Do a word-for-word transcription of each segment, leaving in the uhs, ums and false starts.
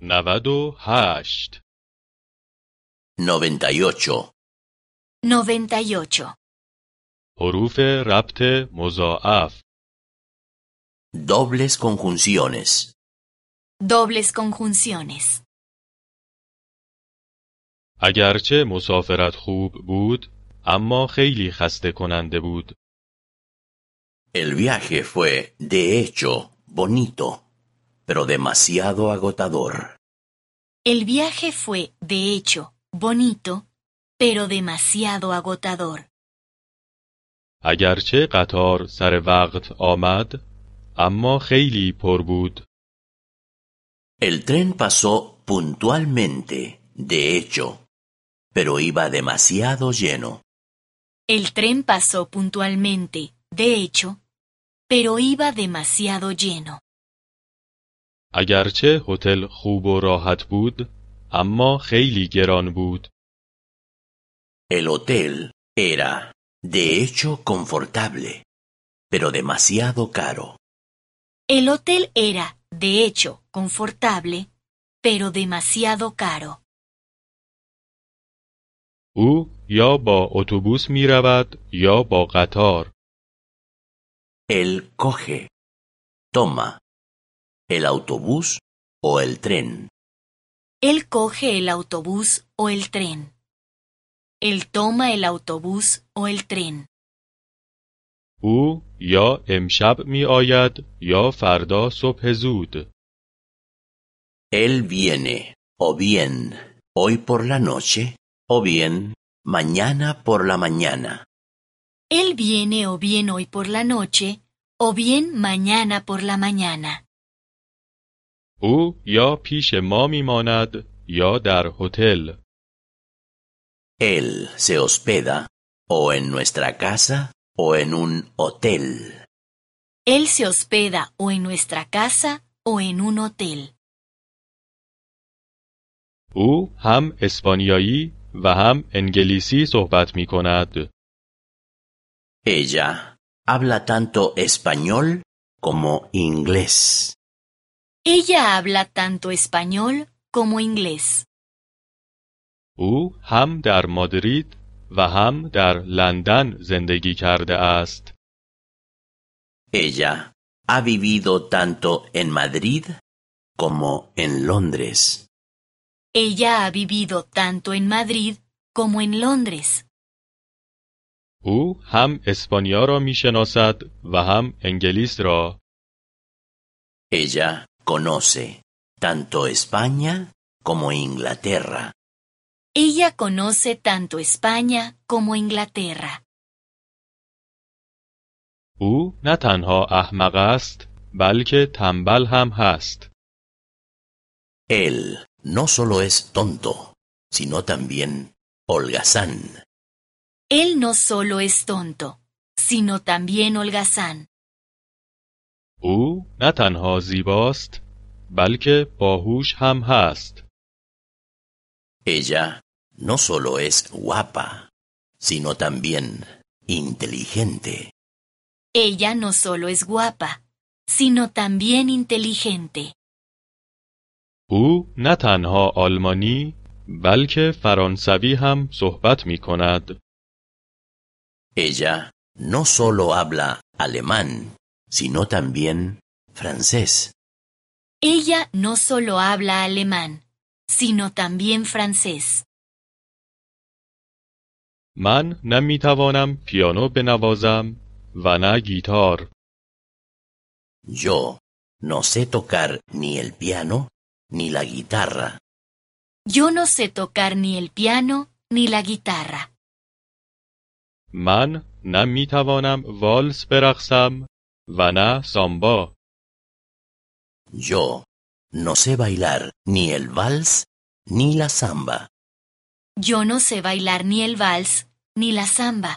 نود و هشت. noventa y ocho. noventa y ocho. حروف ربط مضاعف. Dobles conjunciones. Dobles conjunciones. اگرچه مسافرت خوب بود، اما خیلی خسته کننده بود. El viaje fue, de hecho, bonito, pero demasiado agotador. El viaje fue, de hecho, bonito, pero demasiado agotador. اگرچه قطار سر وقت آمد، اما خیلی پر بود. El tren pasó puntualmente, de hecho, pero iba demasiado lleno. El tren pasó puntualmente, de hecho, pero iba demasiado lleno. اگرچه هتل خوب و راحت بود، اما خیلی گران بود. El hotel era, de hecho, confortable, pero demasiado caro. El hotel era, de hecho, confortable, pero demasiado caro. او یا با اتوبوس می رود یا با قطار. Él coge, toma, el autobús o el tren. Él coge el autobús o el tren. Él toma el autobús o el tren. او یا امشب می آید یا فردا صبح زود. Él viene, o bien, hoy por la noche, o bien, mañana por la mañana. Él viene o bien hoy por la noche, o bien mañana por la mañana. او یا پیش ما می ماند یا در هتل. Él se hospeda, o en nuestra casa, o en un hotel. Él se hospeda o en nuestra casa o en un hotel. او هم اسپانیایی و هم انگلیسی صحبت می کند. Ella habla tanto español como inglés. Ella habla tanto español como inglés. او هم در مادرید و هم در لندن زندگی کرده است. Ella ha vivido tanto en Madrid como en Londres. Ella ha vivido tanto en Madrid como en Londres. او هم اسپانیا را می شناسد و هم انگلیس را. Ella conoce tanto España como Inglaterra. Ella conoce tanto España como Inglaterra. او نه تنها احمق است بلکه تنبل هم هست. Él no solo es tonto, sino también holgazán. Él no solo es tonto, sino también holgazán. او نه تنها زیباست بلکه باهوش هم هست. Ella no solo es guapa, sino también inteligente. Ella no solo es guapa, sino también inteligente. او نه تنها آلمانی بلکه فرانسوی هم صحبت می کند. Ella no solo habla alemán, sino también francés. Ella no solo habla alemán, sino también francés. من نه می توانم پیانو بنوازم و نه گیتار. Yo no sé tocar ni el piano ni la guitarra. Yo no sé tocar ni el piano ni la guitarra. من نه می توانم والس برقصم و نه سامبا. Yo no sé bailar ni el vals ni la samba. Yo no sé bailar ni el vals ni la samba.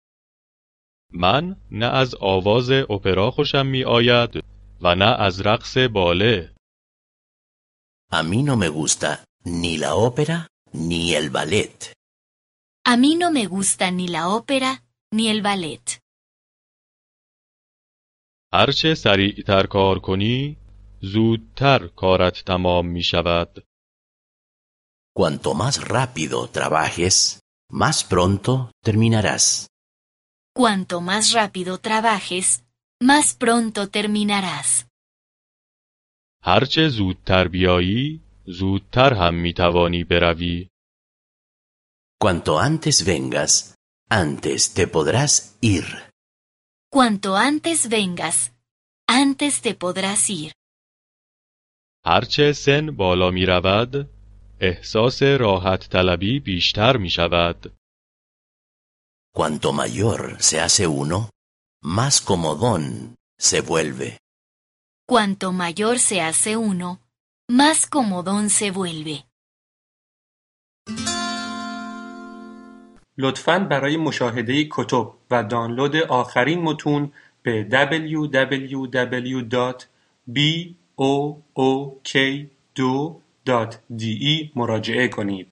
من نه از آواز اپرا خوشم می آید و نه از رقص باله. A mí no me gusta ni la ópera ni el ballet. A mí no me gusta ni la ópera ni el ballet. هرچه سریعتر کار کنی زودتر کارت تمام می شود. Cuanto más rápido trabajes, más pronto terminarás. Cuanto más rápido trabajes, más pronto terminarás. هرچه زودتر بیایی، زودتر هم می توانی بروی. Cuanto antes vengas, antes te podrás ir. Cuanto antes vengas, antes te podrás ir. هرچه سن بالا می رود، احساس راحت طلبی بیشتر می شود. Cuanto mayor se hace uno, más comodón se vuelve. Cuanto mayor se hace uno, más comodón se vuelve. لطفاً برای مشاهده کتب و دانلود آخرین متون به دبلیو دبلیو دبلیو دات بی او او کی دو دات دی ای مراجعه کنید.